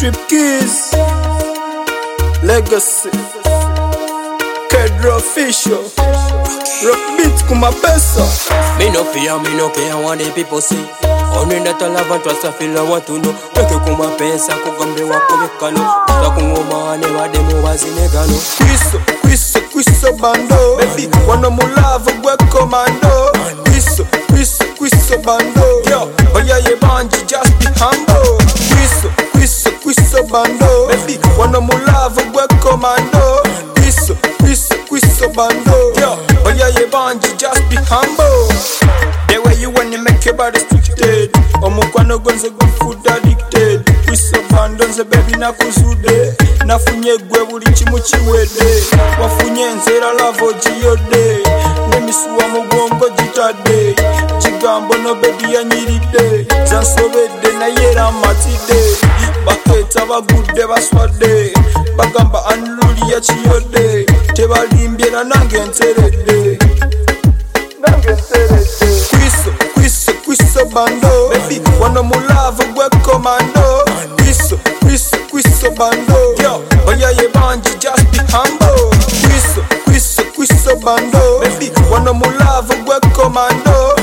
Strip keys, legacy, Kedro official, rock beat kuma pesa. Me no care what the people say. Only that I love and trust I feel I want to know. Weke kuma pesa kugambe wako wekano. Takungoma never demo wazinegano. Quiso bando, baby wanna mulava gwe commando. Quiso bando, yo, oya ye banji just be humble. Quiso bando, baby wanna mulava gwe commando. Quiso bando, yo, oya ye banji just be humble. The way you wanna make your body restricted. Omukwano gonze good food addicted. Quiso bando nze baby nakuzude. Nafunye gwe buli kimu kiwedde. Wafunye nzera lavo giyodde. Nemisuwa mugongo gitadde. Gigambo no baby yanyiridde. Zansobedde naye era matidde. Baketa bagudde baswadde. Bagamba anluli yakiyodde. Tebalimbye na nange nteredde. Quiso bando, baby wanna mulava gwe commando. Quiso bando, yo, oya ye banji just be humble. Quiso bando, baby wanna mulava gwe commando.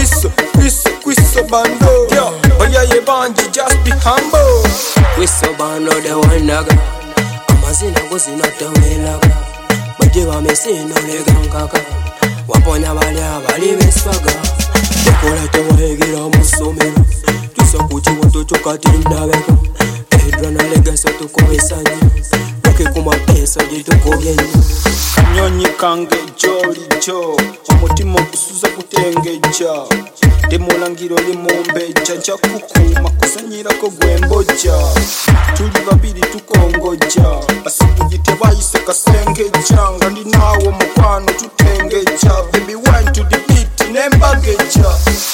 Quiso bando, yo, oya ye banji just be humble. Quiso bando the one naga. Amazina gozina tewelaga. Baje bamesino legankaka. Waponya bali beswaga. Dekola tewahegira musomero. Tusa kuchiwa tochokatinda beko. Edrana legaso tukobesanya. Weke kuma pesa jitukobyenyo. Kanyonyi kange jolijo. Omutima okusuza kutengeja. Demolangiro limombeja. Nja kukuma kusanyirako gwemboja. Tuli babiri tukongoja. Basibuji tebayise kasengeja. Nga ndi nawo mukwano tutengeja. Baby wine to the beat nembageja.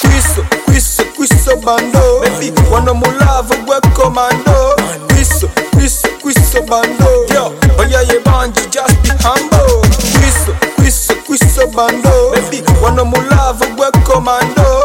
Quiso bando, baby wanna mulava gwe commando. Quiso bando, yo, oya ye banji just be humble. Quiso bando, baby wanna mulava gwe commando.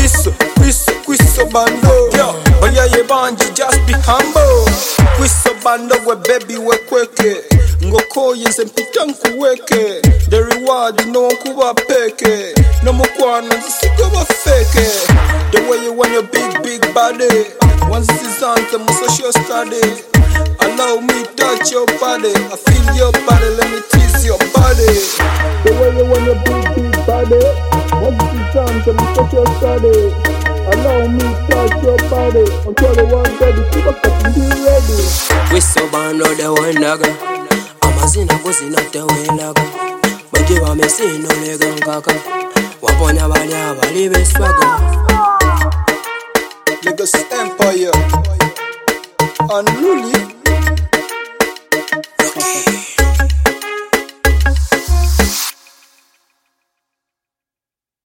Quiso bando, yo, oya ye banji just be humble. Quiso bando we baby we kweke. Ngokoye nze mpita nkuweke. The reward no nkuba peke. No mukwano nzisigo bafeke. The way you want your big body. Once this is anthem social study. Allow me touch your body. I feel your body, let me tease your body. The way you want your big body. Once this is anthem social study. Allow me touch your body. Until the one ready, keep up and be ready. Quiso bando the one naga. Amazina gozina tewelaga. Baje bamesino legankaka. Waponya bali beswaga. Legacy Empire. Unruly.